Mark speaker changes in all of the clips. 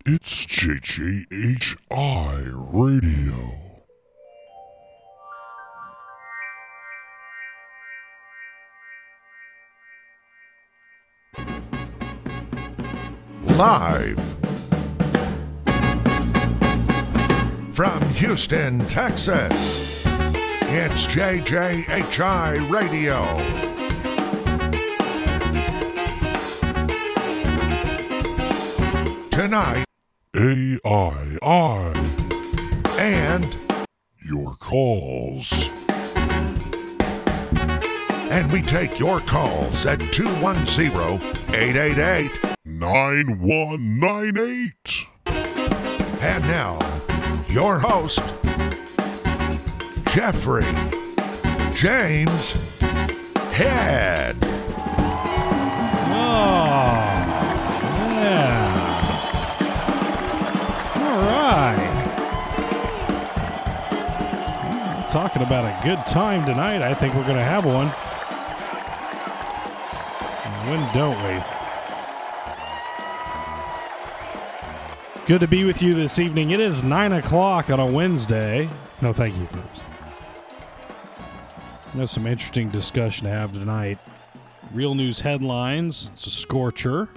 Speaker 1: It's JJHI Radio. Live from Houston, Texas, it's JJHI Radio. Tonight, AII and your calls. And we take your calls at 210-888-9198. And now, your host, Jeffrey James Head.
Speaker 2: Talking about a good time tonight. I think we're going to have one. When don't we? Good to be with you this evening. It is 9 o'clock on a Wednesday. No, thank you, folks. There's some interesting discussion to have tonight. Real news headlines. It's a scorcher.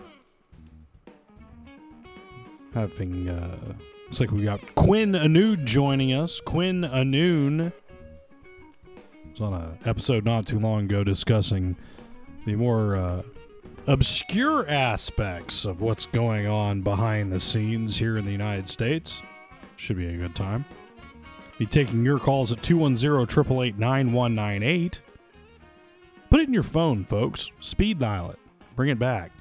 Speaker 2: Looks like we got Quinn Anoon joining us. Quinn Anoon was on an episode not too long ago discussing the more obscure aspects of what's going on behind the scenes here in the United States. Should be a good time. Be taking your calls at 210-888-9198. Put it in your phone, folks. Speed dial it. Bring it back.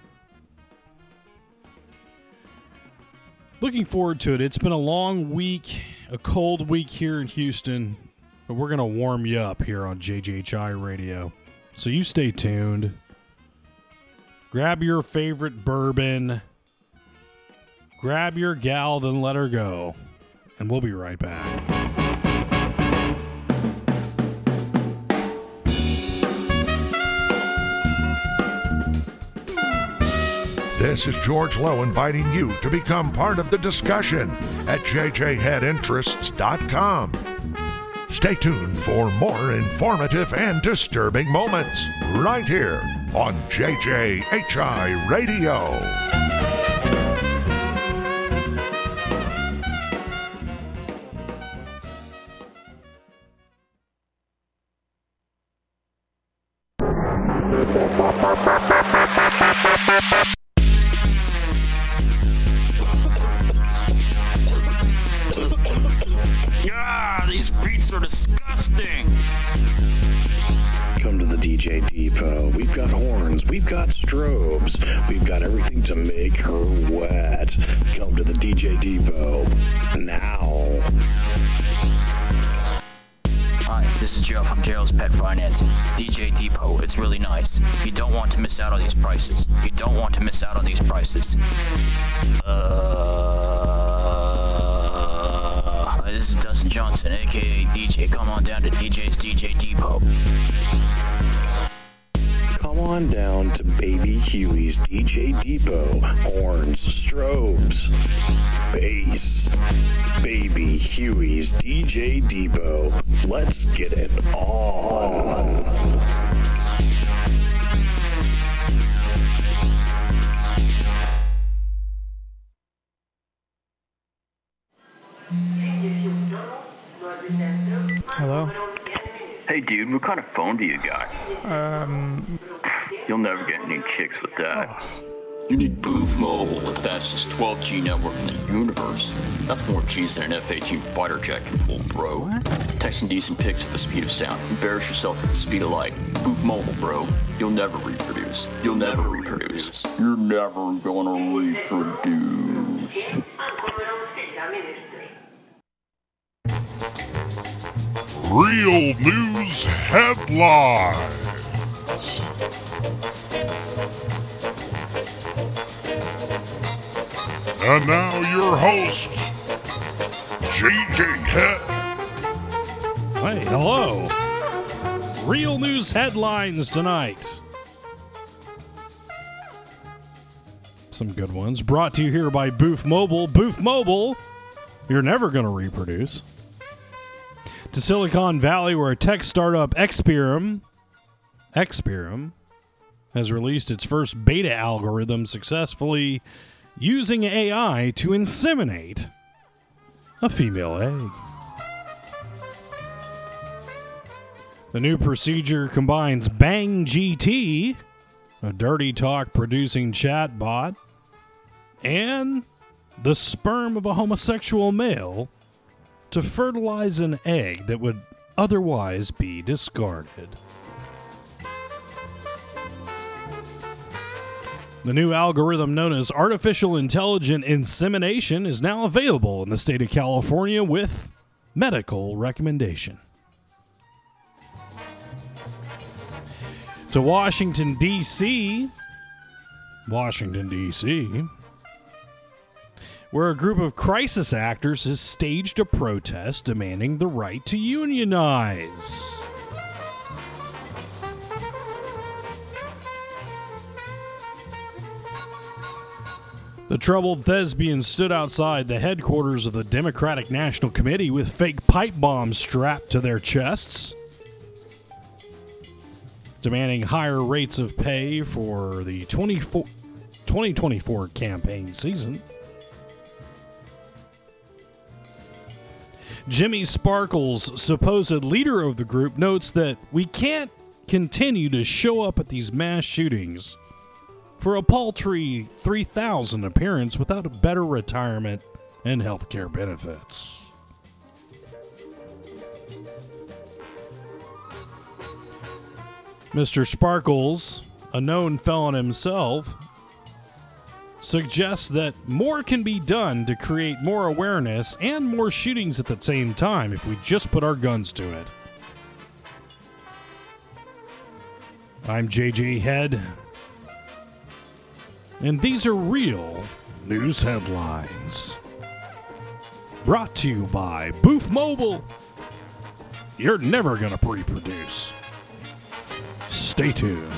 Speaker 2: Looking forward to it. It's been a long week, a cold week here in Houston, but we're going to warm you up here on JJHI Radio. So you stay tuned. Grab your favorite bourbon. Grab your gal, then let her go. And we'll be right back.
Speaker 1: This is George Lowe inviting you to become part of the discussion at jjheadinterests.com. Stay tuned for more informative and disturbing moments right here on JJHI Radio.
Speaker 3: These beats are disgusting.
Speaker 4: Come to the DJ Depot. We've got horns, we've got strobes, we've got everything to make her wet. Come to the DJ Depot now.
Speaker 3: Hi, this is Joe from Gerald's Pet Financing. DJ Depot, it's really nice. You don't want to miss out on these prices. You don't want to miss out on these prices. This is Dustin Johnson, aka DJ. Come on down to DJ's DJ Depot.
Speaker 4: Come on down to Baby Huey's DJ Depot. Horns, strobes, bass. Baby Huey's DJ Depot. Let's get it on.
Speaker 5: Hello?
Speaker 6: Hey dude, what kind of phone do you got? You'll never get any chicks with that.
Speaker 3: You need Booth Mobile, the fastest 12G network in the universe. That's more G's than an F-18 fighter jet can pull, bro.
Speaker 5: What?
Speaker 3: Texting decent pics at the speed of sound. Embarrass yourself at the speed of light. Booth Mobile, bro. You'll never reproduce. You'll never reproduce. You're never gonna reproduce.
Speaker 1: Real news headlines. And now your host, JJ Head.
Speaker 2: Hey, hello. Real news headlines tonight. Some good ones. Brought to you here by Booth Mobile. Booth Mobile, you're never going to reproduce. To Silicon Valley, where a tech startup Experum has released its first beta algorithm successfully using AI to inseminate a female egg. The new procedure combines Bang GT, a dirty talk producing chatbot, and the sperm of a homosexual male to fertilize an egg that would otherwise be discarded. The new algorithm known as artificial intelligent insemination is now available in the state of California with medical recommendation. To Washington, D.C., where a group of crisis actors has staged a protest demanding the right to unionize. The troubled thespians stood outside the headquarters of the Democratic National Committee with fake pipe bombs strapped to their chests, demanding higher rates of pay for the 2024 campaign season. Jimmy Sparkles, supposed leader of the group, notes that we can't continue to show up at these mass shootings for a paltry $3,000 appearance without a better retirement and health care benefits. Mr. Sparkles, a known felon himself, suggests that more can be done to create more awareness and more shootings at the same time if we just put our guns to it. I'm JJ Head, and these are real news headlines. Brought to you by Booth Mobile. You're never going to reproduce. Stay tuned.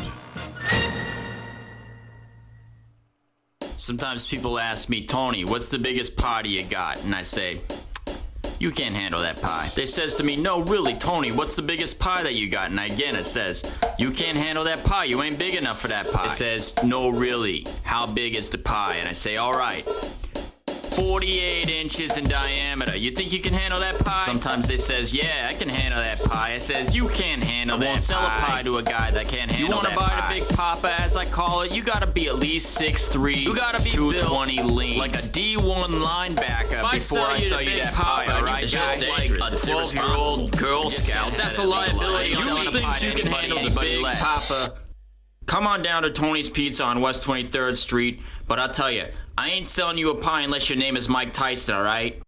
Speaker 5: Sometimes people ask me, Tony, what's the biggest pie you got? And I say, you can't handle that pie. They says to me, no, really, Tony, what's the biggest pie that you got? And again, it says, you can't handle that pie. You ain't big enough for that pie. It says, no, really, how big is the pie? And I say, all right, 48 inches in diameter. You think you can handle that pie? Sometimes they says, yeah, I can handle that pie. I says, you can't handle that pie. I won't sell a pie to a guy that can't handle that pie. You want to buy the big papa, as I call it? You got to be at least 6'3". You got to be 220 lean. Like a D1 linebacker before I sell you that pie, all right? Just like a 12-year-old Girl Scout. That's a liability. You think you can handle the big papa? Come on down to Tony's Pizza on West 23rd Street, but I'll tell you, I ain't selling you a pie unless your name is Mike Tyson, all right?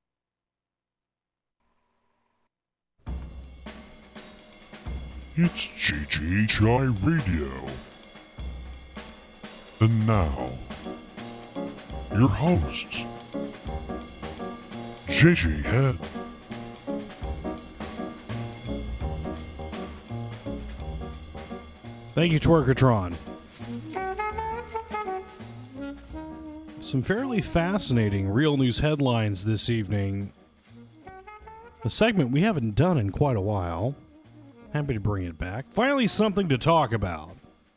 Speaker 1: It's JJHI Radio. And now, your hosts, JJ Head.
Speaker 2: Thank you, Twerkatron. Some fairly fascinating real news headlines this evening. A segment we haven't done in quite a while. Happy to bring it back. Finally, something to talk about.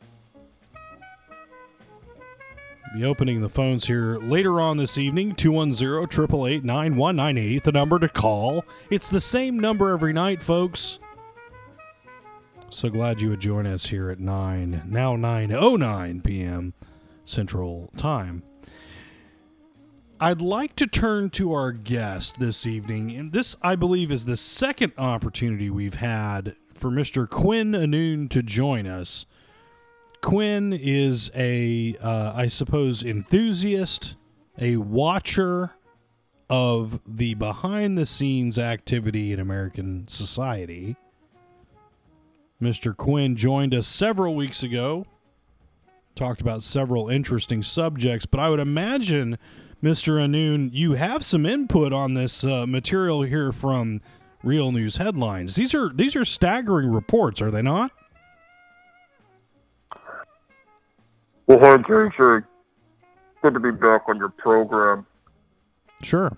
Speaker 2: Be opening the phones here later on this evening. 210-888-9198, the number to call. It's the same number every night, folks. So glad you would join us here at 9:09 p.m. Central Time. I'd like to turn to our guest this evening, and this, I believe, is the second opportunity we've had for Mr. Quinn Anoon to join us. Quinn is a, I suppose, enthusiast, a watcher of the behind-the-scenes activity in American society. Mr. Quinn joined us several weeks ago, talked about several interesting subjects, but I would imagine, Mr. Anoon, you have some input on this material here from Real News Headlines. These are staggering reports, are they not?
Speaker 7: Well, hi, JJ. good to be back on your program.
Speaker 2: Sure.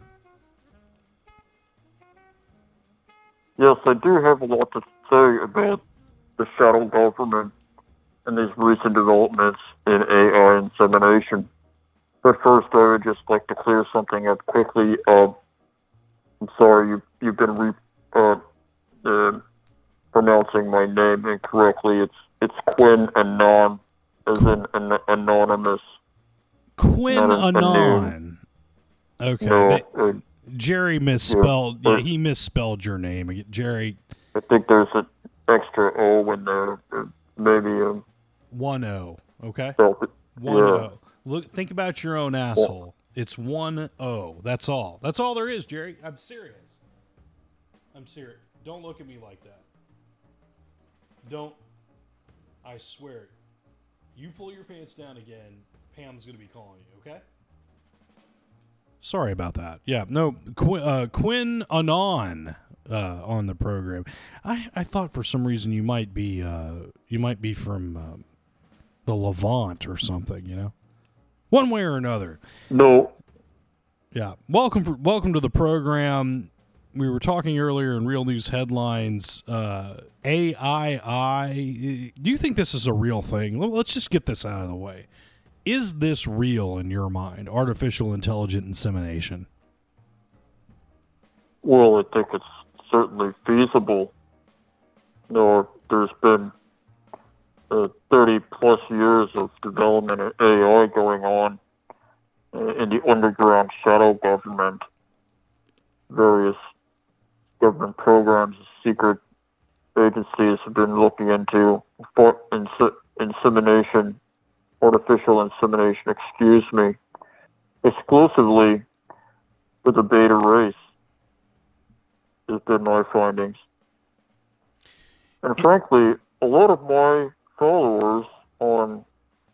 Speaker 7: Yes, I do have a lot to say about the shadow government and these recent developments in AI insemination. But first, I would just like to clear something up quickly. I'm sorry, you've been pronouncing my name incorrectly. It's Quinn Anon, as in anonymous.
Speaker 2: Quinn Anon. Okay.
Speaker 7: No,
Speaker 2: Jerry misspelled. Yeah, he misspelled your name. Jerry.
Speaker 7: I think there's an extra O in there. Maybe
Speaker 2: 1 O. Okay. 1
Speaker 7: yeah.
Speaker 2: O. Look. Think about your own asshole. It's 1 O. That's all. That's all there is, Jerry. I'm serious. I'm serious. Don't look at me like that. Don't. I swear. You pull your pants down again, Pam's going to be calling you, okay? Sorry about that. Yeah, no, Quinn Anon on the program. I thought for some reason you might be from the Levant or something, you know? One way or another.
Speaker 7: No.
Speaker 2: Yeah. Welcome to the program. We were talking earlier in Real News Headlines, AII. Do you think this is a real thing? Well, let's just get this out of the way. Is this real in your mind, artificial intelligent insemination?
Speaker 7: Well, I think it's certainly feasible. You know, there's been 30-plus years of development of AI going on in the underground shadow government. Various government programs, secret agencies have been looking into insemination, artificial insemination, exclusively with the beta race, has been my findings. And frankly, a lot of my followers on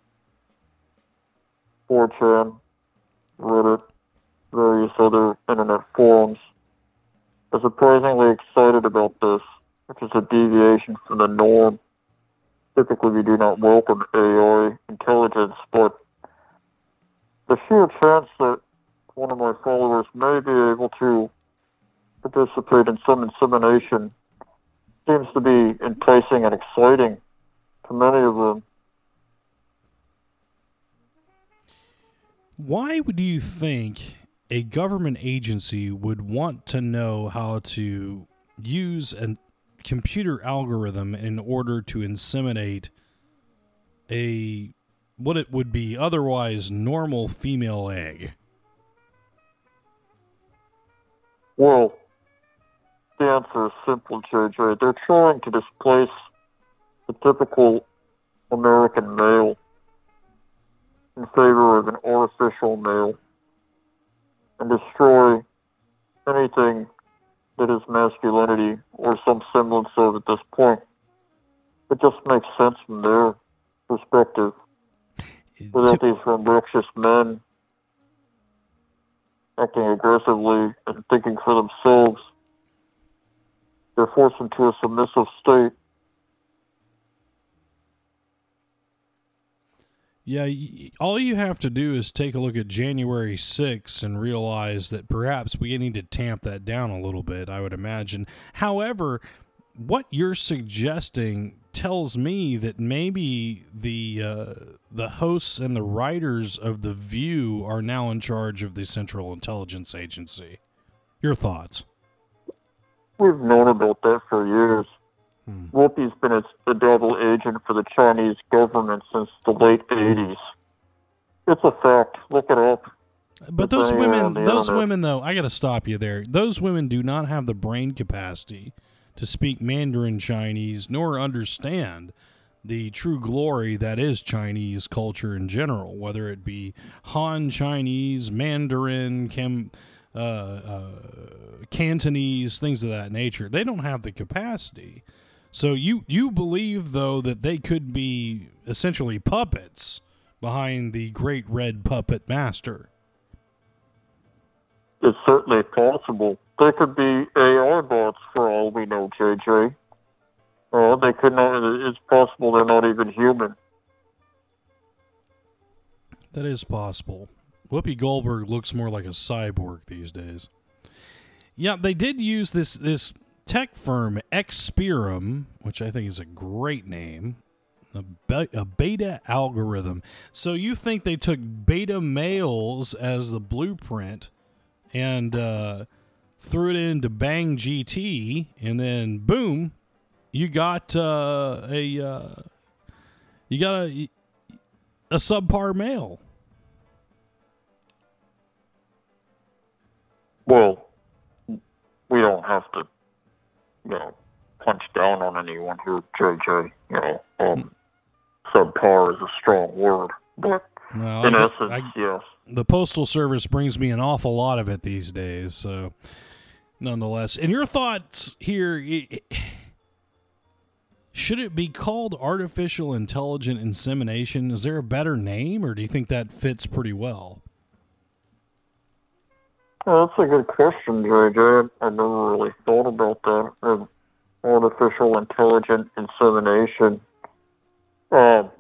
Speaker 7: 4chan, Reddit, various other internet forums, are surprisingly excited about this, which is a deviation from the norm. Typically, we do not welcome AI intelligence, but the sheer chance that one of my followers may be able to participate in some insemination seems to be enticing and exciting to many of them.
Speaker 2: Why would you think a government agency would want to know how to use a computer algorithm in order to inseminate what it would be otherwise normal female egg?
Speaker 7: Well, the answer is simple, JJ. They're trying to displace the typical American male in favor of an artificial male and destroy anything that is masculinity or some semblance of at this point. It just makes sense from their perspective. Without these rambunctious men acting aggressively and thinking for themselves, they're forced into a submissive state.
Speaker 2: Yeah, all you have to do is take a look at January 6th and realize that perhaps we need to tamp that down a little bit, I would imagine. However, what you're suggesting tells me that maybe the hosts and the writers of The View are now in charge of the Central Intelligence Agency. Your thoughts?
Speaker 7: We've known about that for years. Whoopi's been a double agent for the Chinese government since the late 80s. It's a fact. Look it up.
Speaker 2: But those women, though, I got to stop you there. Those women do not have the brain capacity to speak Mandarin Chinese nor understand the true glory that is Chinese culture in general, whether it be Han Chinese, Mandarin, Cantonese, things of that nature. They don't have the capacity. So you believe, though, that they could be essentially puppets behind the great red puppet master?
Speaker 7: It's certainly possible. They could be AI bots for all we know, JJ. They could not. It's possible they're not even human.
Speaker 2: That is possible. Whoopi Goldberg looks more like a cyborg these days. Yeah, they did use this tech firm, Experum, which I think is a great name, a beta algorithm. So you think they took beta males as the blueprint and threw it into Bang GT, and then boom, you got a subpar male.
Speaker 7: Well, we don't have to, punch down on anyone here, JJ. Subpar is a strong word, but
Speaker 2: Well,
Speaker 7: in essence, yes.
Speaker 2: The Postal Service brings me an awful lot of it these days, so nonetheless. And your thoughts here, should it be called artificial intelligent insemination? Is there a better name, or do you think that fits pretty well?
Speaker 7: Well, that's a good question, JJ. I never really thought about that. Artificial intelligent insemination. Yeah,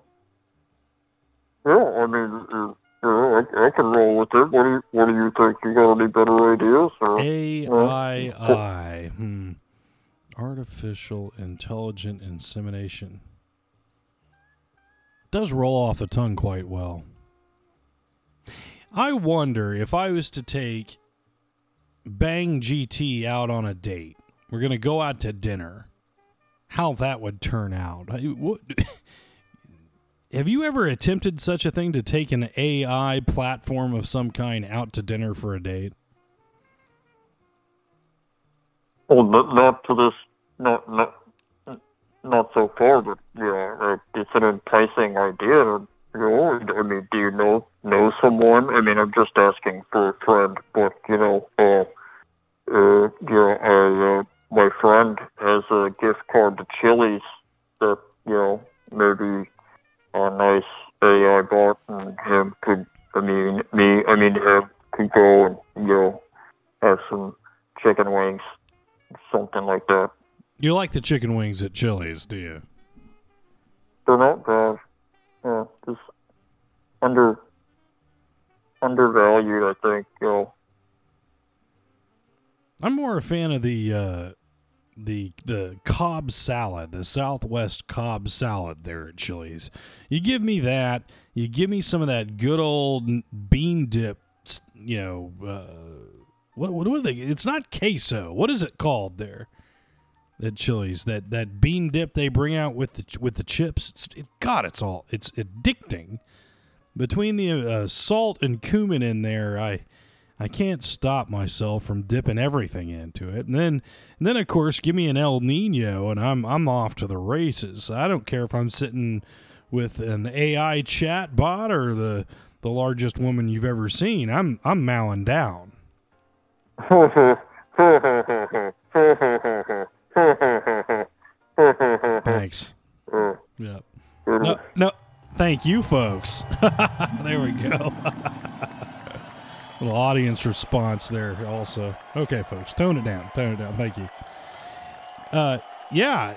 Speaker 7: I mean, I can roll with it. What do you think? You got any better ideas? Or,
Speaker 2: AII. Artificial intelligent insemination. Does roll off the tongue quite well. I wonder if I was to take Bang GT out on a date. We're going to go out to dinner. How that would turn out. Have you ever attempted such a thing, to take an AI platform of some kind out to dinner for a date?
Speaker 7: Well, not to this, not so far, but it's an enticing idea. I mean, do you know someone? I mean, I'm just asking for a friend, but my friend has a gift card to Chili's that maybe a nice AI bot and him could, him could go and have some chicken wings, something like that.
Speaker 2: You like the chicken wings at Chili's, do you?
Speaker 7: They're not bad. Yeah, just undervalued, I think.
Speaker 2: I'm more a fan of the Cobb salad, the Southwest Cobb salad there at Chili's. You give me that. You give me some of that good old bean dip. What are they? It's not queso. What is it called there at Chili's? That bean dip they bring out with the chips. It's addicting. Between the salt and cumin in there, I can't stop myself from dipping everything into it. And then of course, give me an El Nino and I'm off to the races. I don't care if I'm sitting with an AI chat bot or the largest woman you've ever seen. I'm mowing down. Thanks. Yep. No. Thank you, folks. There we go. Little audience response there also. Okay, folks, tone it down. Thank you. Yeah.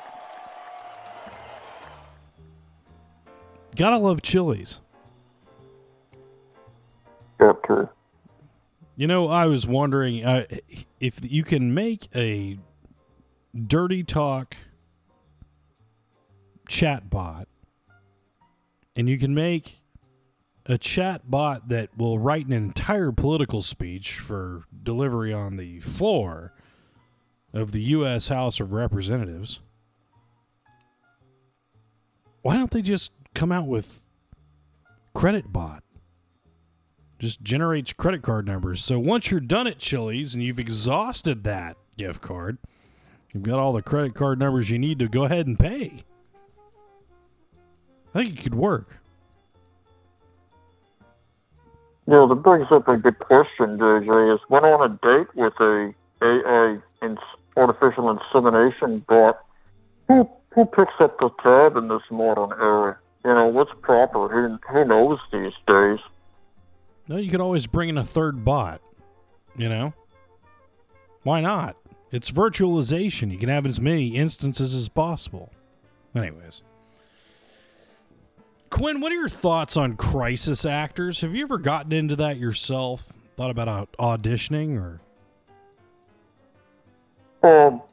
Speaker 2: Gotta love Chili's.
Speaker 7: Okay.
Speaker 2: I was wondering if you can make a dirty talk chat bot, and you can make a chat bot that will write an entire political speech for delivery on the floor of the U.S. House of Representatives. Why don't they just come out with Credit Bot? Just generates credit card numbers. So once you're done at Chili's and you've exhausted that gift card, you've got all the credit card numbers you need to go ahead and pay. I think it could work.
Speaker 7: Yeah, that brings up a good question, JJ. Is went on a date with a AI artificial insemination bot. Who picks up the tab in this modern era? What's proper? Who knows these days?
Speaker 2: No, you could always bring in a third bot. Why not? It's virtualization. You can have as many instances as possible. Anyways. Quinn, what are your thoughts on crisis actors? Have you ever gotten into that yourself? Thought about auditioning or?
Speaker 7: Well,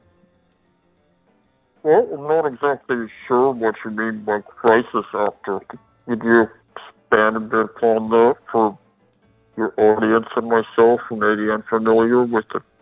Speaker 7: I'm not exactly sure what you mean by crisis actor. Could you expand a bit upon that for your audience and myself who may be unfamiliar with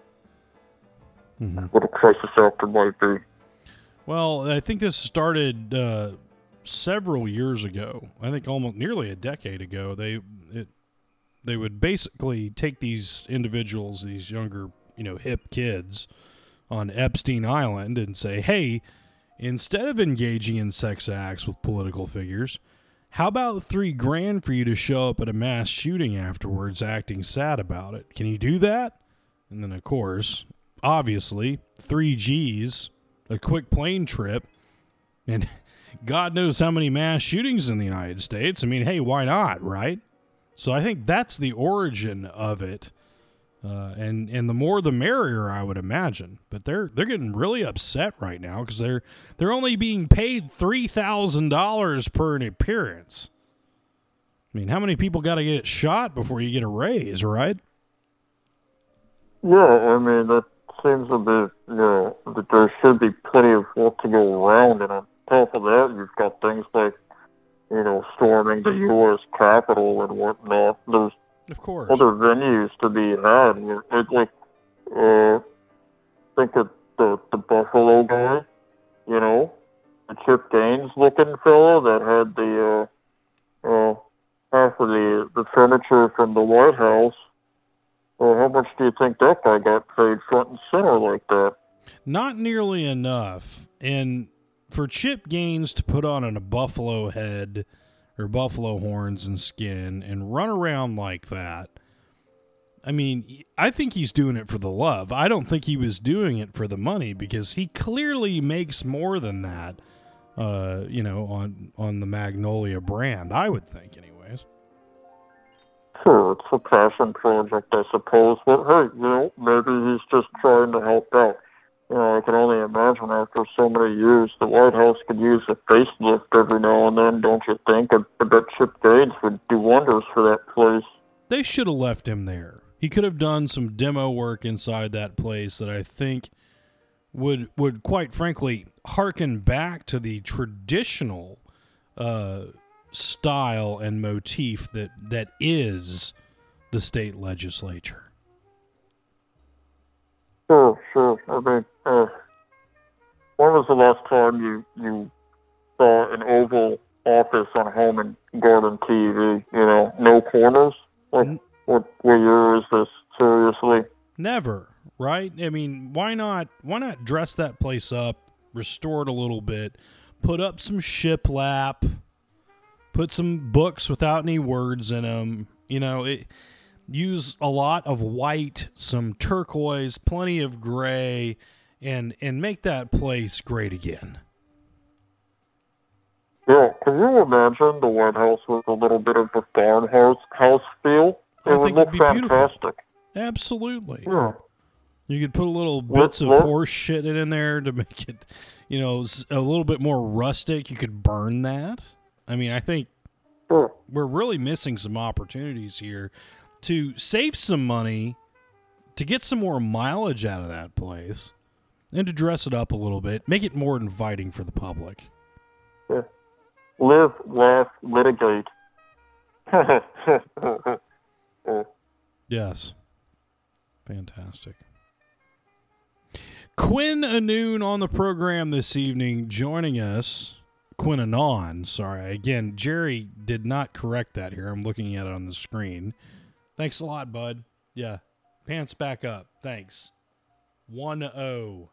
Speaker 7: what a crisis actor might be?
Speaker 2: Well, I think this started several years ago. I think almost nearly a decade ago. They would basically take these individuals, these younger, hip kids on Epstein Island and say, hey, instead of engaging in sex acts with political figures, how about $3,000 for you to show up at a mass shooting afterwards acting sad about it? Can you do that? And then, of course, obviously, 3 Gs, a quick plane trip, and God knows how many mass shootings in the United States. I mean, hey, why not, right? So I think that's the origin of it. And the more the merrier, I would imagine. But they're getting really upset right now because they're only being paid $3,000 per an appearance. I mean, how many people got to get shot before you get a raise, right?
Speaker 7: Yeah, I mean, that seems a bit, that there should be plenty of work to go around. And on top of that, you've got things like, storming the U.S. Capitol and whatnot. There's
Speaker 2: of course
Speaker 7: other venues to be had. It's like, think of the Buffalo guy, the Chip Gaines looking fella that had the half of the furniture from the White House. Well, how much do you think that guy got paid front and center like that?
Speaker 2: Not nearly enough. And for Chip Gaines to put on a buffalo head or buffalo horns and skin and run around like that, I mean, I think he's doing it for the love. I don't think he was doing it for the money because he clearly makes more than that, on the Magnolia brand, I would think anyways.
Speaker 7: Sure, it's a passion project, I suppose. But hey, maybe he's just trying to help out. I can only imagine after so many years, the White House could use a facelift every now and then, don't you think? I bet Chip Gaines would do wonders for that place.
Speaker 2: They should have left him there. He could have done some demo work inside that place that I think would quite frankly harken back to the traditional style and motif that is the state legislature.
Speaker 7: Sure. I mean, when was the last time you saw an Oval Office on Home and Garden TV? No corners? What year is this? Seriously?
Speaker 2: Never, right? I mean, why not dress that place up, restore it a little bit, put up some shiplap, put some books without any words in them, use a lot of white, some turquoise, plenty of gray, and make that place great again.
Speaker 7: Yeah, can you imagine the White House with a little bit of the farmhouse feel? It would look fantastic. Beautiful.
Speaker 2: Absolutely.
Speaker 7: Yeah.
Speaker 2: You could put a little bits of horse shit in there to make it, a little bit more rustic. You could burn that. I mean, I think we're really missing some opportunities here to save some money, to get some more mileage out of that place, and to dress it up a little bit, make it more inviting for the public.
Speaker 7: Yeah. Live, laugh, litigate.
Speaker 2: Yes. Fantastic. Quinn Anoon on the program this evening, joining us. Quinn Anon, sorry. Again, Jerry did not correct that here. I'm looking at it on the screen. Thanks a lot, bud. Yeah. Pants back up. Thanks. 1-0.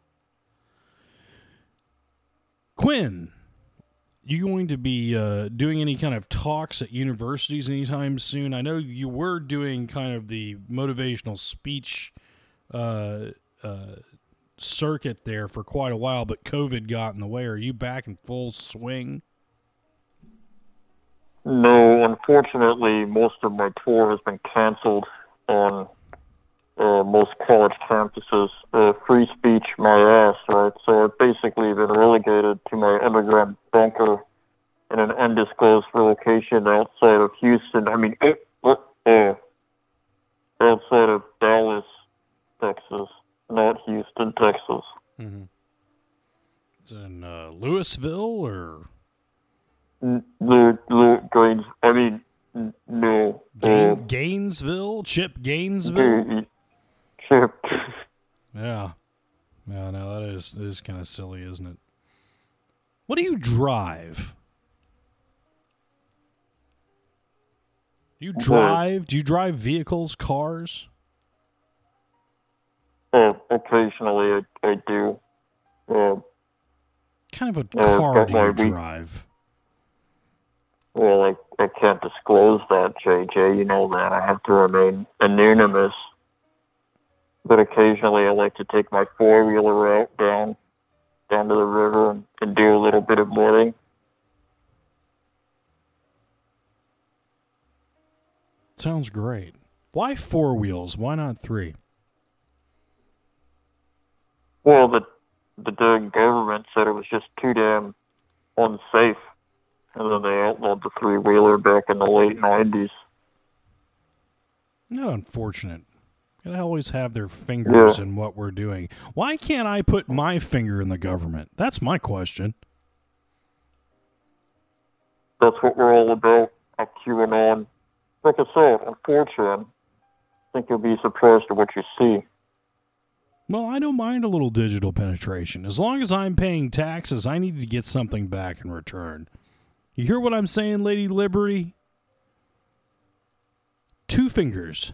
Speaker 2: Quinn, you going to be doing any kind of talks at universities anytime soon? I know you were doing kind of the motivational speech circuit there for quite a while, but COVID got in the way. Are you back in full swing?
Speaker 7: No, unfortunately, most of my tour has been canceled on most college campuses. Free speech, my ass, right? So I've basically been relegated to my underground bunker in an undisclosed location outside of Houston. Outside of Dallas, Texas, not Houston, Texas.
Speaker 2: Mm-hmm. It's in Louisville or?
Speaker 7: No.
Speaker 2: Gainesville? Chip Gainesville?
Speaker 7: Chip.
Speaker 2: Yeah. Yeah, no, that is kind of silly, isn't it? What do you drive? Do you drive? Do you drive vehicles, cars?
Speaker 7: Occasionally I do.
Speaker 2: Kind of a car do you drive?
Speaker 7: Well, I can't disclose that, JJ. You know that. I have to remain anonymous. But occasionally I like to take my four-wheeler out down to the river and do a little bit of boarding.
Speaker 2: Sounds great. Why 4 wheels? Why not 3?
Speaker 7: Well, the dang government said it was just too damn unsafe. And then they outlawed the 3-wheeler back in the late 90s.
Speaker 2: Not unfortunate. Gotta always have their fingers in what we're doing. Why can't I put my finger in the government? That's my question.
Speaker 7: That's what we're all about at QAnon. Like I said, unfortunately, I think you'll be surprised at what you see.
Speaker 2: Well, I don't mind a little digital penetration. As long as I'm paying taxes, I need to get something back in return. You hear what I'm saying, Lady Liberty? 2 fingers.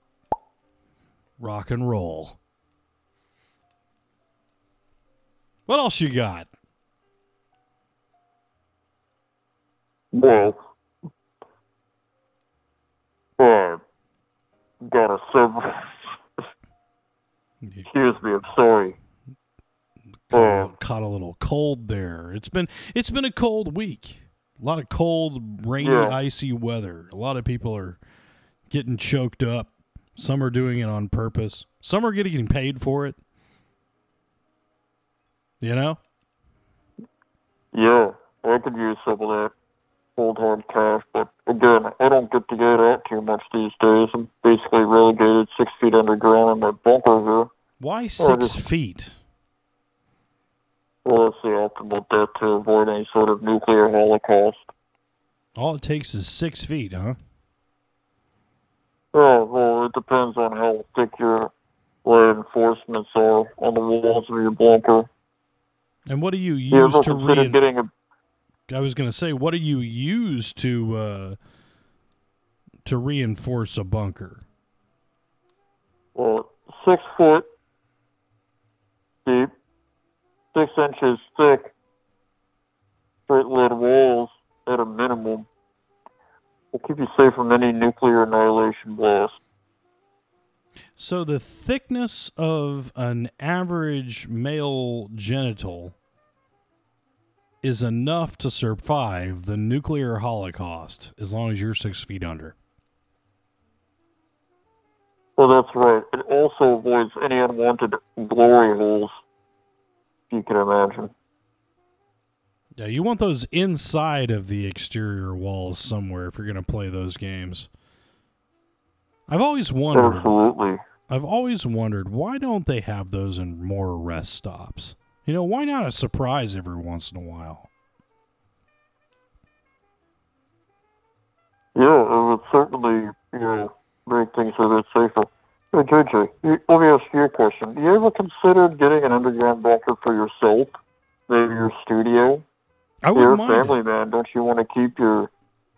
Speaker 2: Rock and roll. What else you got?
Speaker 7: Well, got a several. Excuse me, I'm sorry.
Speaker 2: Caught a little cold there. It's been a cold week. A lot of cold, rainy, icy weather. A lot of people are getting choked up. Some are doing it on purpose. Some are getting paid for it. You know?
Speaker 7: Yeah, I could use some of that cold hard cash, but again, I don't get to get out too much these days. I'm basically relegated 6 feet underground in my bunker here.
Speaker 2: Why 6 feet?
Speaker 7: Well, that's the optimal depth to avoid any sort of nuclear holocaust.
Speaker 2: All it takes is 6 feet, huh?
Speaker 7: Oh, well, it depends on how thick your reinforcements are on the walls of your bunker.
Speaker 2: And what do you use to
Speaker 7: I
Speaker 2: was going to say, what do you use to reinforce a bunker?
Speaker 7: Well, 6 foot deep, 6 inches thick, straight lead walls at a minimum. Will keep you safe from any nuclear annihilation blast.
Speaker 2: So the thickness of an average male genital is enough to survive the nuclear holocaust as long as you're 6 feet under.
Speaker 7: Well, that's right. It also avoids any unwanted glory holes, if you can imagine.
Speaker 2: Yeah, you want those inside of the exterior walls somewhere if you're going to play those games. I've always wondered.
Speaker 7: Absolutely.
Speaker 2: I've always wondered, why don't they have those in more rest stops? You know, why not a surprise every once in a while?
Speaker 7: Yeah, it would certainly, make things a bit safer. Hey, JJ, let me ask you a question. Do you ever consider getting an underground bunker for yourself? Maybe your studio?
Speaker 2: I wouldn't mind.
Speaker 7: You're a family man. Don't you want to keep your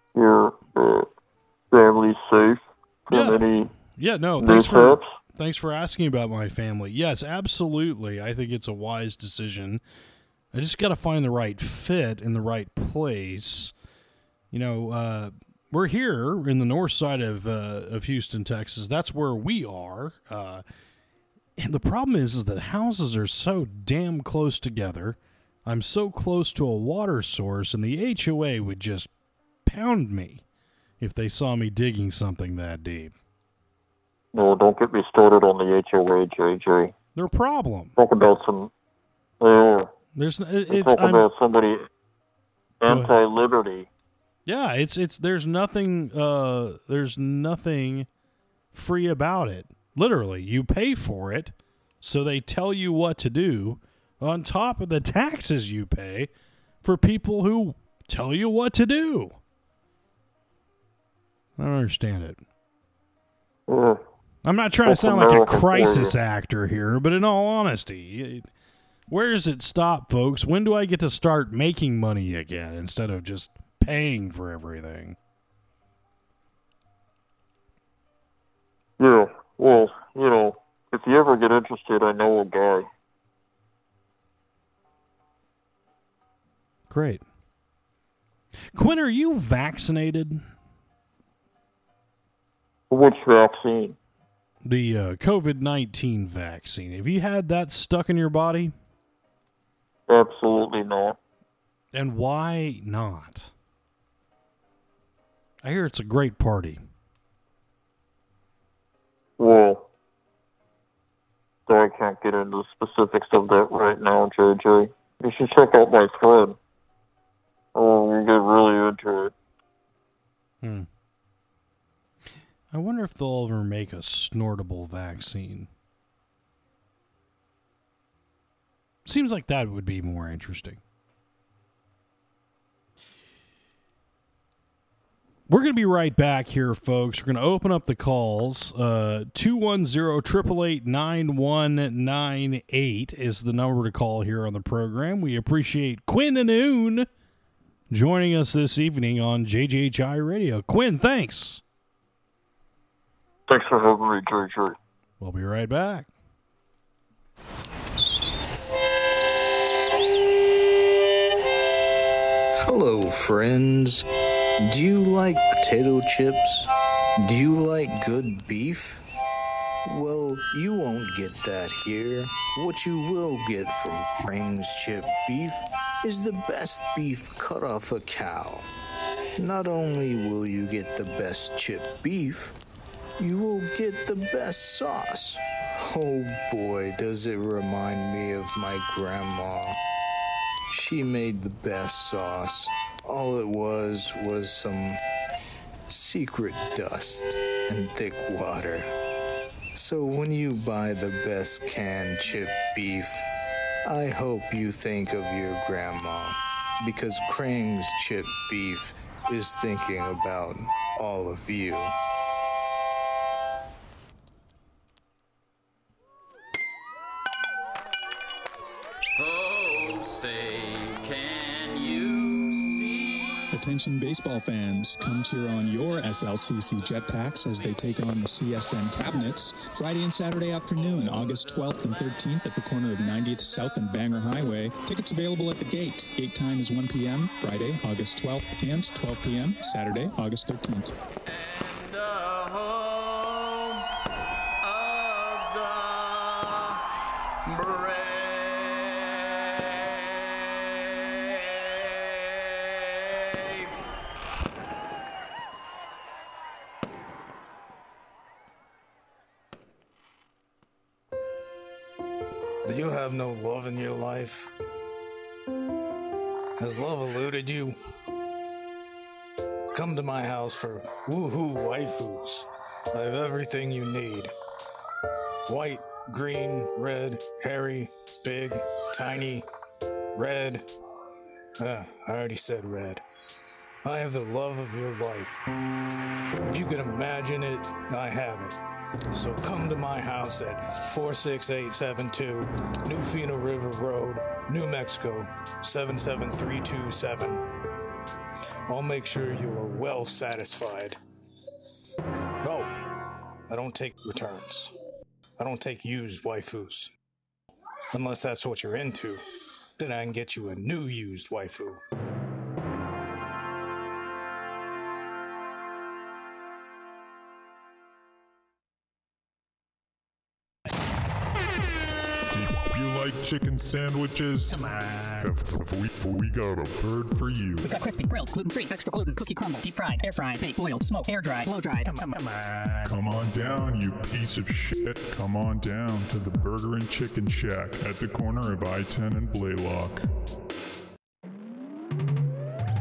Speaker 7: family safe from any mishaps?
Speaker 2: Thanks for asking about my family. Yes, absolutely. I think it's a wise decision. I just got to find the right fit in the right place. You know, we're here in the north side of Houston, Texas. That's where we are. And the problem is that houses are so damn close together. I'm so close to a water source, and the HOA would just pound me if they saw me digging something that deep.
Speaker 7: No, don't get me started on the HOA, JJ.
Speaker 2: They're a problem.
Speaker 7: Talk about some...
Speaker 2: Talk
Speaker 7: about somebody anti-liberty.
Speaker 2: Yeah, it's there's nothing free about it. Literally, you pay for it, so they tell you what to do on top of the taxes you pay for people who tell you what to do. I don't understand it. I'm not trying to sound like a crisis actor here, but in all honesty, where does it stop, folks? When do I get to start making money again instead of just paying for everything?
Speaker 7: Yeah, well, if you ever get interested, I know a guy.
Speaker 2: Great. Quinn, are you vaccinated?
Speaker 7: Which vaccine?
Speaker 2: The COVID-19 vaccine. Have you had that stuck in your body?
Speaker 7: Absolutely not.
Speaker 2: And why not? I hear it's a great party.
Speaker 7: Well, I can't get into the specifics of that right now, JJ. You should check out my thread. Oh, you get really into it.
Speaker 2: I wonder if they'll ever make a snortable vaccine. Seems like that would be more interesting. We're going to be right back here, folks. We're going to open up the calls. 210-888-9198 is the number to call here on the program. We appreciate Quinn Anoon joining us this evening on JJHI Radio. Quinn, thanks.
Speaker 7: Thanks for having me, JJ.
Speaker 2: We'll be right back.
Speaker 8: Hello, friends. Do you like potato chips? Do you like good beef? Well, you won't get that here. What you will get from Krang's Chip Beef is the best beef cut off a cow. Not only will you get the best chip beef, you will get the best sauce. Oh boy, does it remind me of my grandma. She made the best sauce. All it was some secret dust and thick water. So when you buy the best canned chip beef, I hope you think of your grandma, because Krang's Chip Beef is thinking about all of you.
Speaker 5: Oh, say, can you see?
Speaker 9: Attention baseball fans, come cheer on your SLCC Jetpacks as they take on the CSN Cabinets Friday and Saturday afternoon, August 12th and 13th at the corner of 90th South and Banger Highway. Tickets available at the gate. Gate time is 1 p.m. Friday, August 12th and 12 p.m. Saturday, August 13th.
Speaker 5: And the home of the brave.
Speaker 8: Do you have no love in your life? Has love eluded you? Come to my house for woohoo waifus. I have everything you need. White, green, red, hairy, big, tiny, red. I already said red. I have the love of your life. If you can imagine it, I have it. So come to my house at 46872 New Fino River Road, New Mexico, 77327. I'll make sure you are well satisfied. Oh, I don't take returns. I don't take used waifus. Unless that's what you're into, then I can get you a new used waifu.
Speaker 10: Like chicken sandwiches?
Speaker 11: Come on.
Speaker 10: Have we got a bird for you.
Speaker 11: We've got crispy, grilled, gluten-free, extra gluten, cookie crumble, deep fried, air fried, baked, boiled, smoked, air dried, blow dried. Come on.
Speaker 10: Come on down, you piece of shit. Come on down to the Burger and Chicken Shack at the corner of I-10 and Blaylock.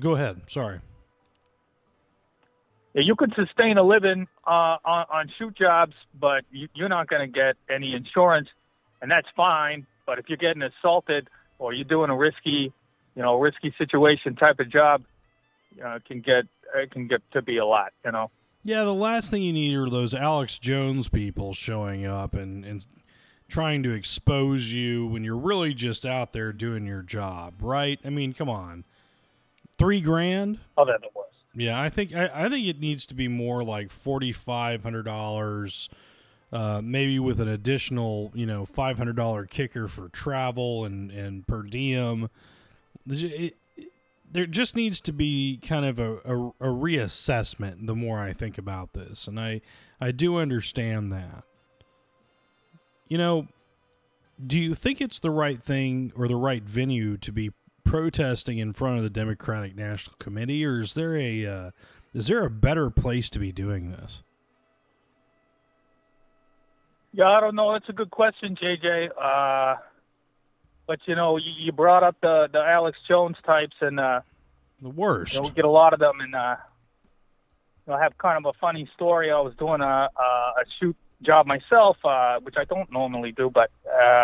Speaker 2: Go ahead. Sorry.
Speaker 12: Yeah, you could sustain a living on shoot jobs, but you're not going to get any insurance, and that's fine. But if you're getting assaulted or you're doing a risky situation type of job, it can get to be a lot.
Speaker 2: Yeah, the last thing you need are those Alex Jones people showing up and trying to expose you when you're really just out there doing your job, right? I mean, come on. $3,000?
Speaker 12: Oh, that's the worst.
Speaker 2: Yeah, I think it needs to be more like $4,500, maybe with an additional, $500 kicker for travel and per diem. There just needs to be kind of a reassessment the more I think about this, and I do understand that. Do you think it's the right thing or the right venue to be protesting in front of the Democratic National Committee, or is there a better place to be doing this?
Speaker 12: Yeah, I don't know. That's a good question, JJ. But you brought up the Alex Jones types, and
Speaker 2: the worst.
Speaker 12: We get a lot of them, and I have kind of a funny story. I was doing a shoot job myself, which I don't normally do, but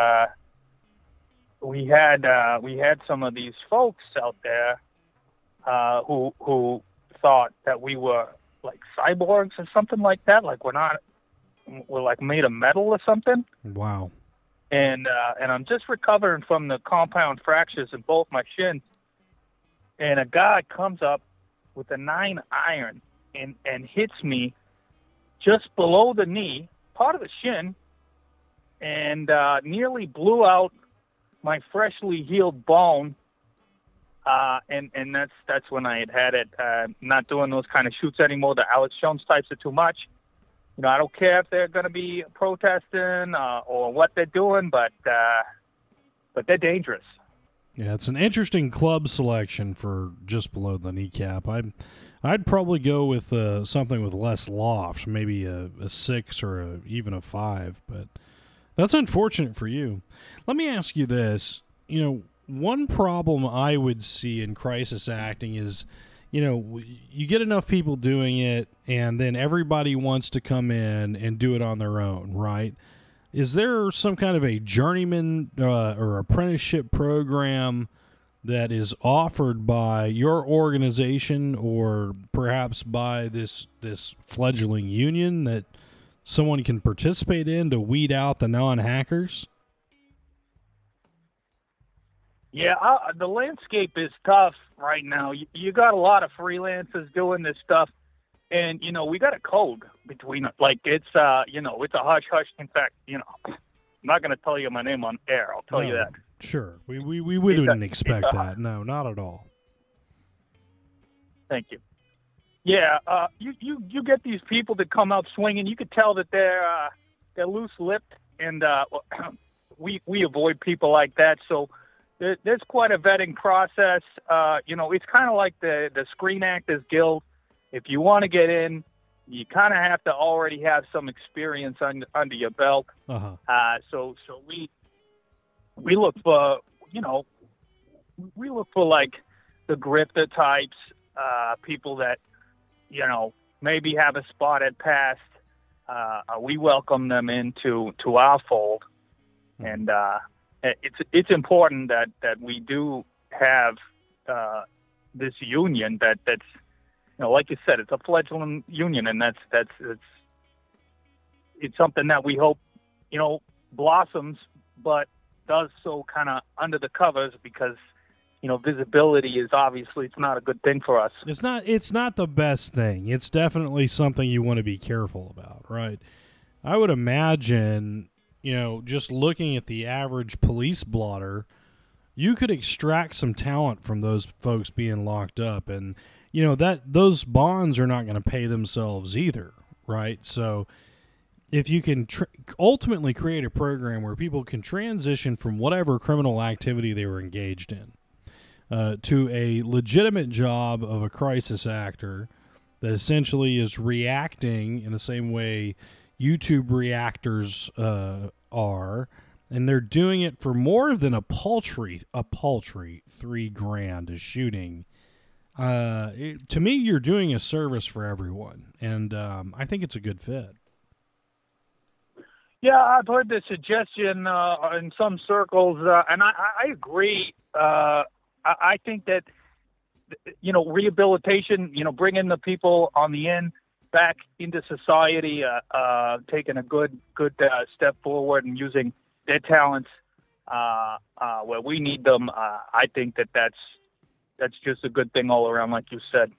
Speaker 12: we had some of these folks out there who thought that we were like cyborgs or something like that, like we're like made of metal or something.
Speaker 2: Wow.
Speaker 12: And I'm just recovering from the compound fractures in both my shins, and a guy comes up with a 9-iron and hits me just below the knee, part of the shin, and nearly blew out my freshly healed bone, and that's when I had it. Not doing those kind of shoots anymore. The Alex Jones types are too much. I don't care if they're going to be protesting or what they're doing, but they're dangerous.
Speaker 2: Yeah, it's an interesting club selection for just below the kneecap. I'd probably go with something with less loft, maybe a 6 or even a 5, but that's unfortunate for you. Let me ask you this. One problem I would see in crisis acting is, you get enough people doing it, and then everybody wants to come in and do it on their own, right? Is there some kind of a journeyman or apprenticeship program that is offered by your organization or perhaps by this fledgling union that someone can participate in to weed out the non-hackers?
Speaker 12: Yeah, the landscape is tough right now. You got a lot of freelancers doing this stuff, and we got a code between it's it's a hush hush. In fact, I'm not going to tell you my name on air. I'll tell you that.
Speaker 2: Sure, we wouldn't expect that. No, not at all.
Speaker 12: Thank you. Yeah, you get these people that come out swinging. You could tell that they're loose-lipped, and we avoid people like that. So there's quite a vetting process. It's kind of like the Screen Actors Guild. If you want to get in, you kind of have to already have some experience under your belt.
Speaker 2: Uh-huh.
Speaker 12: So we look for like the grifter types, people that maybe have a spotted past. We welcome them into our fold, and it's important that we do have this union that's like you said, it's a fledgling union, and it's something that we hope blossoms, but does so kind of under the covers because visibility is obviously it's not a good thing for us.
Speaker 2: It's not the best thing. It's definitely something you want to be careful about, right? I would imagine, just looking at the average police blotter, you could extract some talent from those folks being locked up, and that those bonds are not going to pay themselves either, right? So if you can ultimately create a program where people can transition from whatever criminal activity they were engaged in to a legitimate job of a crisis actor that essentially is reacting in the same way YouTube reactors are, and they're doing it for more than a paltry $3,000 a shooting. To me, you're doing a service for everyone, and I think it's a good fit.
Speaker 12: Yeah, I've heard the suggestion in some circles, and I agree. I think that, rehabilitation, bringing the people on the end back into society, taking a good step forward and using their talents where we need them. I think that's just a good thing all around, like you said.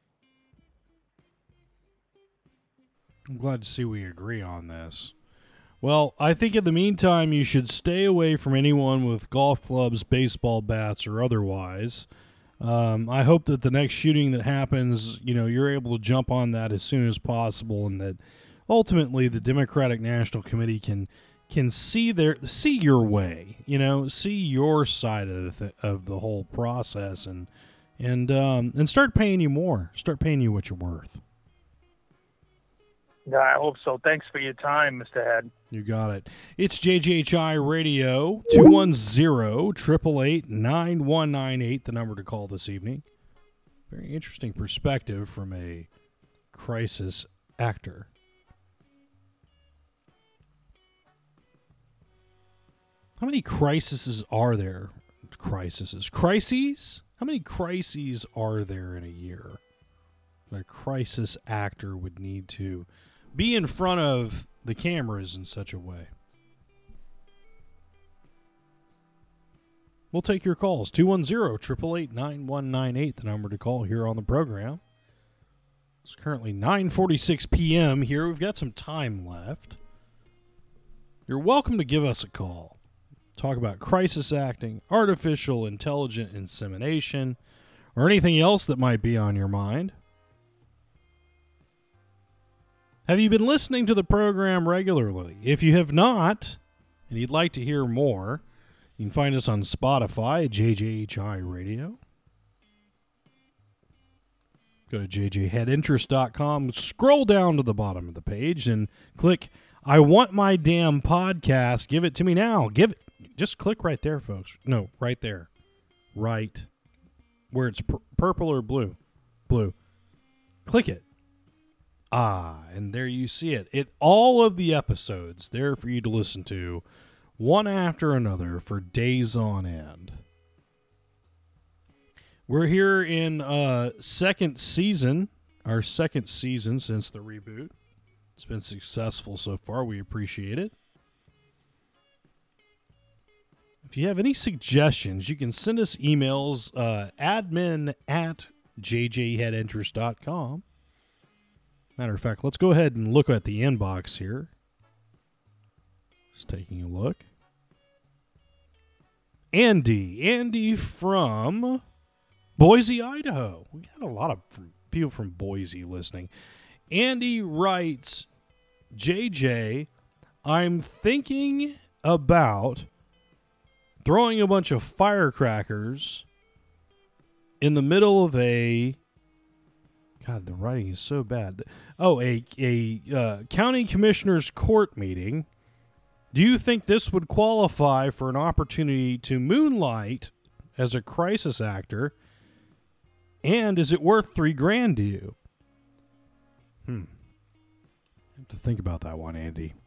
Speaker 2: I'm glad to see we agree on this. Well, I think in the meantime, you should stay away from anyone with golf clubs, baseball bats, or otherwise. I hope that the next shooting that happens, you're able to jump on that as soon as possible, and that ultimately the Democratic National Committee can see your way, see your side of the whole process, and start paying you more, start paying you what you're worth.
Speaker 12: Yeah, I hope so. Thanks for your time, Mr. Head.
Speaker 2: You got it. It's JJHI Radio, 210-888-9198, the number to call this evening. Very interesting perspective from a crisis actor. How many crises are there? Crises? How many crises are there in a year that a crisis actor would need to be in front of the cameras in such a way? We'll take your calls. 210-888-9198, the number to call here on the program. It's currently 9:46 p.m. here. We've got some time left. You're welcome to give us a call. Talk about crisis acting, artificial intelligent insemination, or anything else that might be on your mind. Have you been listening to the program regularly? If you have not, and you'd like to hear more, you can find us on Spotify at JJHI Radio. Go to jjheadinterest.com, scroll down to the bottom of the page, and click, I want my damn podcast. Give it to me now. Just click right there, folks. No, right there. Right where it's purple or blue. Blue. Click it. And there you see it. All of the episodes there for you to listen to, one after another, for days on end. We're here in second season, our second season since the reboot. It's been successful so far. We appreciate it. If you have any suggestions, you can send us emails, admin@jjheadinterest.com. Matter of fact, let's go ahead and look at the inbox here. Just taking a look. Andy from Boise, Idaho. We got a lot of people from Boise listening. Andy writes, JJ, I'm thinking about throwing a bunch of firecrackers in the middle of a... God, the writing is so bad. A county commissioner's court meeting. Do you think this would qualify for an opportunity to moonlight as a crisis actor? And is it worth $3,000 to you? I have to think about that one, Andy.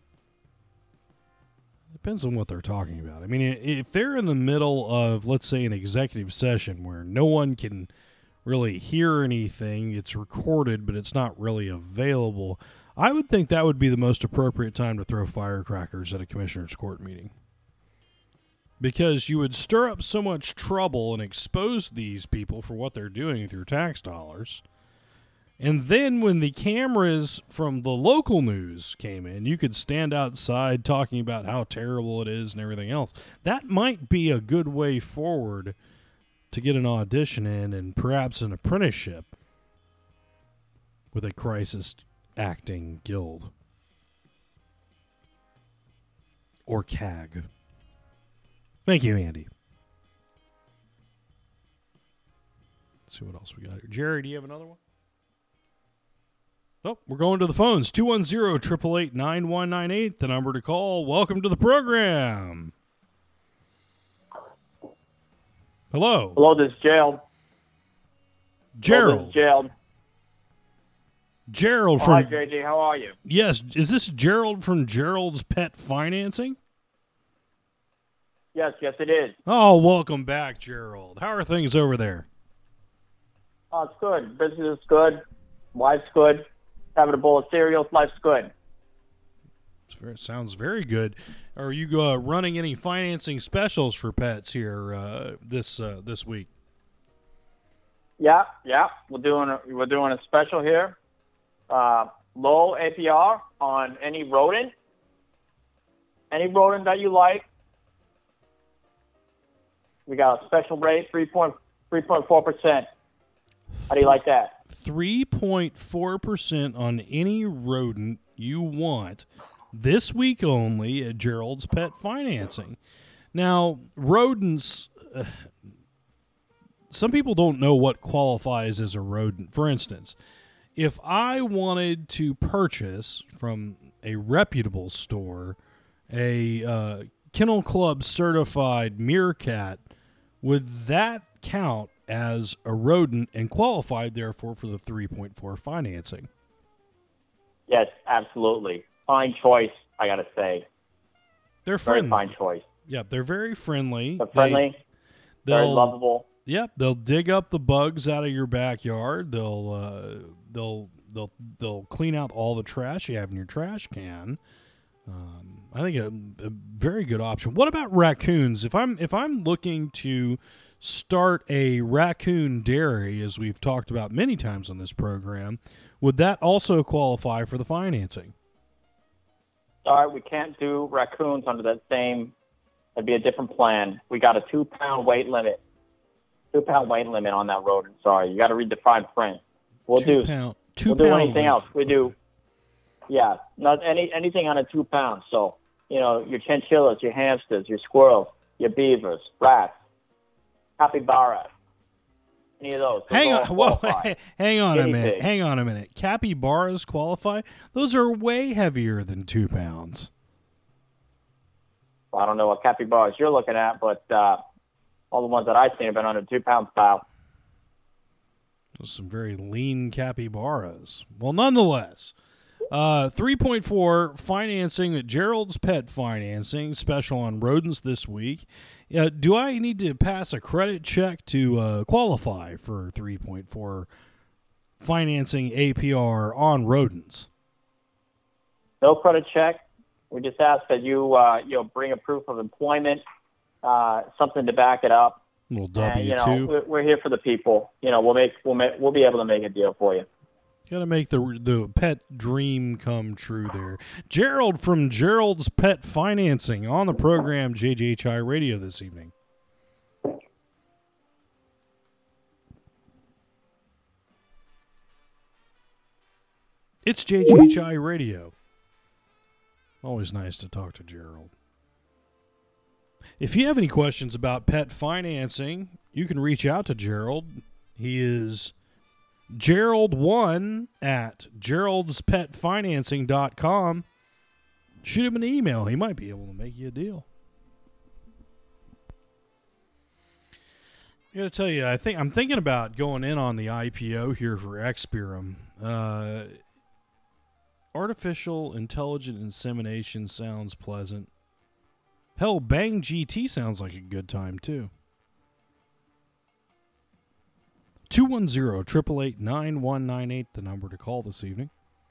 Speaker 2: Depends on what they're talking about. I mean, if they're in the middle of, let's say, an executive session where no one can really hear anything, it's recorded, but it's not really available, I would think that would be the most appropriate time to throw firecrackers at a commissioner's court meeting. Because you would stir up so much trouble and expose these people for what they're doing with your tax dollars. And then when the cameras from the local news came in, you could stand outside talking about how terrible it is and everything else. That might be a good way forward to get an audition in and perhaps an apprenticeship with a crisis acting guild. Or CAG. Thank you, Andy. Let's see what else we got here. Jerry, do you have another one? Oh, we're going to the phones. 210-888-9198, the number to call. Welcome to the program. Hello.
Speaker 13: Hello, this is Jail.
Speaker 2: Gerald.
Speaker 13: This is Gerald.
Speaker 2: Gerald
Speaker 13: Hi,
Speaker 2: from...
Speaker 13: JJ. How are you?
Speaker 2: Yes, is this Gerald from Gerald's Pet Financing?
Speaker 13: Yes, it is.
Speaker 2: Oh, welcome back, Gerald. How are things over there?
Speaker 13: Oh, it's good. Business is good. Wife's good. Having a bowl of cereal. Life's good.
Speaker 2: Sounds very good. Are you running any financing specials for pets here this week?
Speaker 13: Yeah. We're doing a special here. Low APR on any rodent that you like. We got a special rate, 3.4%. How do you like that?
Speaker 2: 3.4% on any rodent you want this week only at Gerald's Pet Financing. Now, rodents, some people don't know what qualifies as a rodent. For instance, if I wanted to purchase from a reputable store a Kennel Club certified meerkat, would that count as a rodent and qualified, therefore, for the 3.4 financing?
Speaker 13: Yes, absolutely. Fine choice, I got to say.
Speaker 2: They're friendly.
Speaker 13: Very fine choice.
Speaker 2: Yep, they're very friendly.
Speaker 13: They're friendly, very lovable.
Speaker 2: Yep, they'll dig up the bugs out of your backyard. They'll clean out all the trash you have in your trash can. I think a very good option. What about raccoons? If I'm looking to start a raccoon dairy, as we've talked about many times on this program, would that also qualify for the financing?
Speaker 13: Sorry, we can't do raccoons under that same. That'd be a different plan. We got a 2-pound weight limit. 2-pound weight limit on that rodent. Sorry, you got to read the fine print. We'll do anything else. We do. Yeah, not anything under 2 pounds. So, your chinchillas, your hamsters, your squirrels, your beavers, rats, capybaras, any of those.
Speaker 2: Hang on a minute. Capybaras qualify? Those are way heavier than 2 pounds.
Speaker 13: Well, I don't know what capybaras you're looking at, but all the ones that I've seen have been under 2 pounds, pal.
Speaker 2: Those some very lean capybaras. Well, nonetheless, 3.4 financing at Gerald's Pet Financing, special on rodents this week. Do I need to pass a credit check to qualify for 3.4 financing APR on rodents?
Speaker 13: No credit check. We just ask that you bring a proof of employment, something to back it up.
Speaker 2: A little W-2.
Speaker 13: We're here for the people. We'll be able to make a deal for you.
Speaker 2: Got to make the pet dream come true there. Gerald from Gerald's Pet Financing on the program JJHI Radio this evening. It's JJHI Radio. Always nice to talk to Gerald. If you have any questions about pet financing, you can reach out to Gerald. He is Gerald1 at geraldspetfinancing.com. Shoot him an email. He might be able to make you a deal. I got to tell you, I'm thinking about going in on the IPO here for Experum. Artificial intelligent insemination sounds pleasant. Hell, Bang GT sounds like a good time, too. 210-888-9198, the number to call this evening.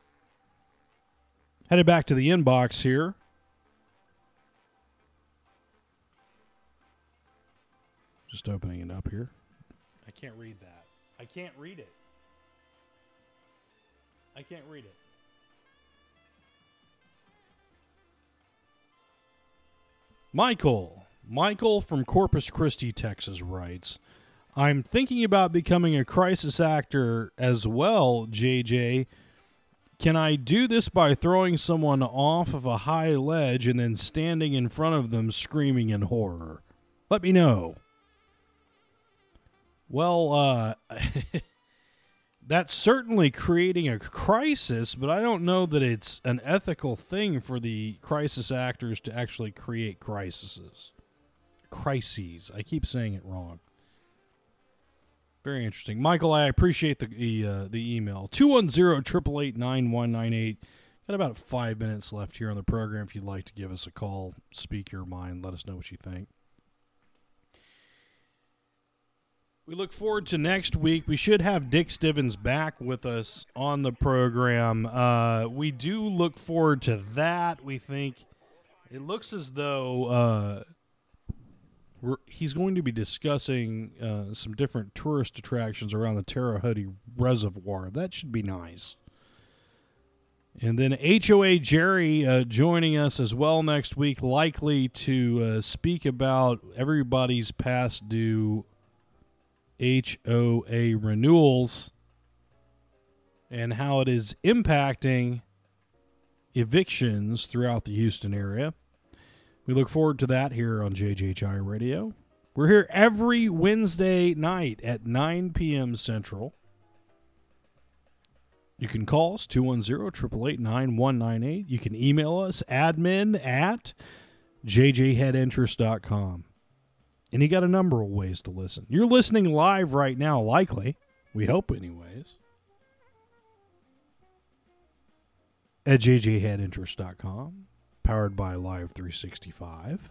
Speaker 2: Headed back to the inbox here. Just opening it up here. I can't read that. I can't read it. Michael from Corpus Christi, Texas writes, I'm thinking about becoming a crisis actor as well, JJ. Can I do this by throwing someone off of a high ledge and then standing in front of them screaming in horror? Let me know. Well, that's certainly creating a crisis, but I don't know that it's an ethical thing for the crisis actors to actually create crises. I keep saying it wrong. Very interesting. Michael, I appreciate the email. 210-888-9198. Got about 5 minutes left here on the program. If you'd like to give us a call, speak your mind, let us know what you think. We look forward to next week. We should have Dick Stivens back with us on the program. We do look forward to that. We think it looks as though he's going to be discussing some different tourist attractions around the Terre Haute Reservoir. That should be nice. And then HOA Jerry joining us as well next week, likely to speak about everybody's past due HOA renewals and how it is impacting evictions throughout the Houston area. We look forward to that here on JJHI Radio. We're here every Wednesday night at 9 p.m. Central. You can call us, 210-888-9198. You can email us, admin@jjheadinterest.com. And you got a number of ways to listen. You're listening live right now, likely. We hope anyways. At jjheadinterest.com, powered by Live 365.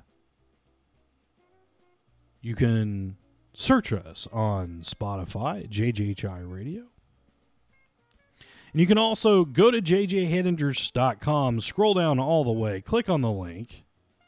Speaker 2: You can search us on Spotify, JJHI Radio. And you can also go to jjheadinterest.com, scroll down all the way, click on the link.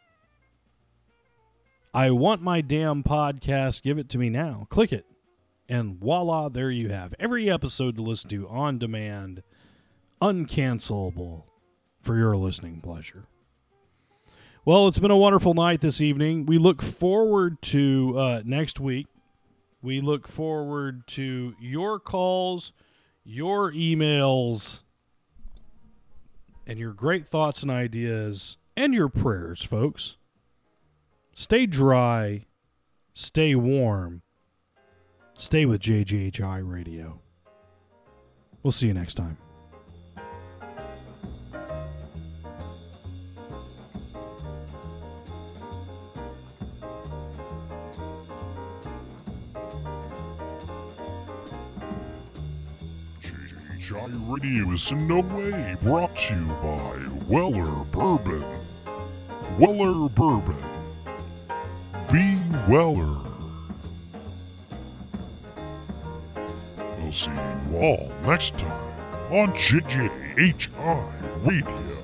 Speaker 2: I want my damn podcast, give it to me now. Click it. And voila, there you have every episode to listen to on demand, uncancelable, for your listening pleasure. Well, it's been a wonderful night this evening. We look forward to next week. We look forward to your calls, your emails, and your great thoughts and ideas, and your prayers, folks. Stay dry, stay warm, stay with JJHI Radio. We'll see you next time.
Speaker 1: JJHI Radio is in no way brought to you by Weller Bourbon. Weller Bourbon. Be Weller. We'll see you all next time on JJHI Radio.